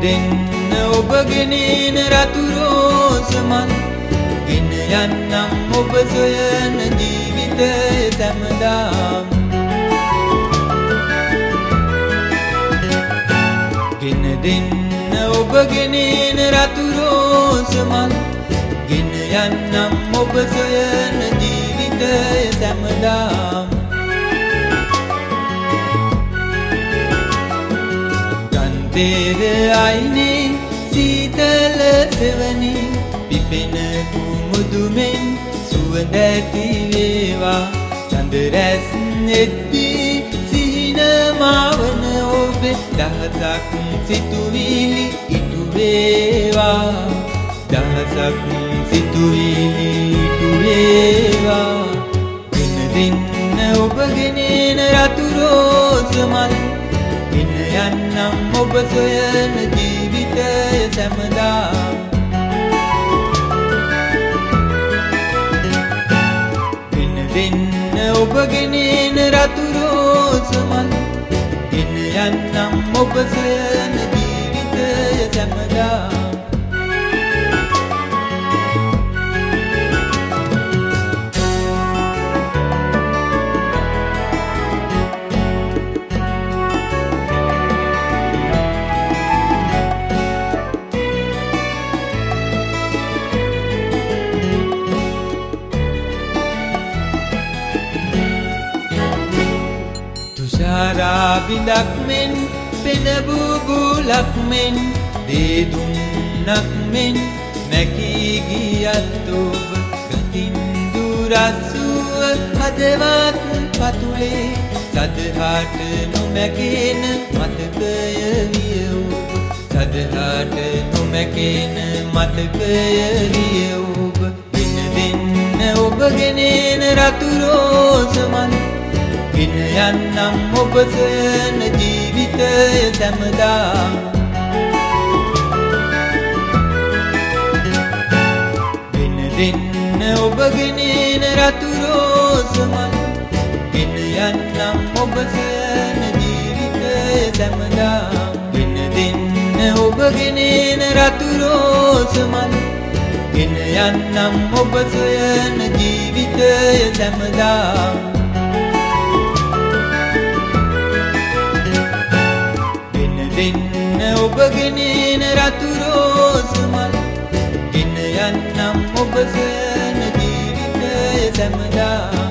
දෙන්න ඔබ ගෙනෙන රතු රෝස මල් ගෙන යන්නම් ඔබ සොයන ජීවිතය සැමදාම ගෙන දෙන්න ඔබ ගෙනෙන රතු රෝස මල් ගෙන යන්නම් ඔබ සොයන ජීවිතය සැමදාම තෙර අයිනේ සීතල සෙවණි පිපෙන කුමුදුමෙන් සුවඳ ඇති වේවා චන්ද රැස් නෙද්දී සිහින මාවන ඔබේ දහසක් සිතුවිලි ඉටු වේවා දහසක් සිතුවිලි ඉටු වේවා ගෙන දෙන්න ඔබ ගෙනෙන රතු රෝස මල් ගෙන යන්නම් ඔබ සොයන ජීවිතය සැමදාම ගෙන දෙන්න ඔබ ගෙනෙන රතු රෝස මල් ගෙන යන්නම් ඔබ සොයන ජීවිතය සැමදාම බිඳක් මෙන් පෙන බුබුලක් මෙන් දේදුන්නක් මෙන් මැකී ගියත් ඔබ ගතින් දුරස්සුව හදවත් පතුලේ සදහාට නොමැකෙන මතකය විය ඔබ සදහාට නොමැකෙන මතකය විය ඔබ ගෙන දෙන්න ඔබ ගෙනෙන රතු රෝස මල් ගෙන යන්නම් ඔබ සොයන ජීවිතය සැමදාම ගෙන දෙන්න ඔබ ගෙනෙන රතු රෝස මල් ගෙන යන්නම් ඔබ සොයන ජීවිතය සැමදාම ගෙන දෙන්න ඔබ ගෙනෙන රතු රෝස මල් ගෙන යන්නම් ඔබ සොයන ජීවිතය සැමදාම දෙන්න ඔබ ගෙනෙන රතු රෝස මල් ගෙන යන්නම් ඔබ සොයන ජීවිතය සැමදාම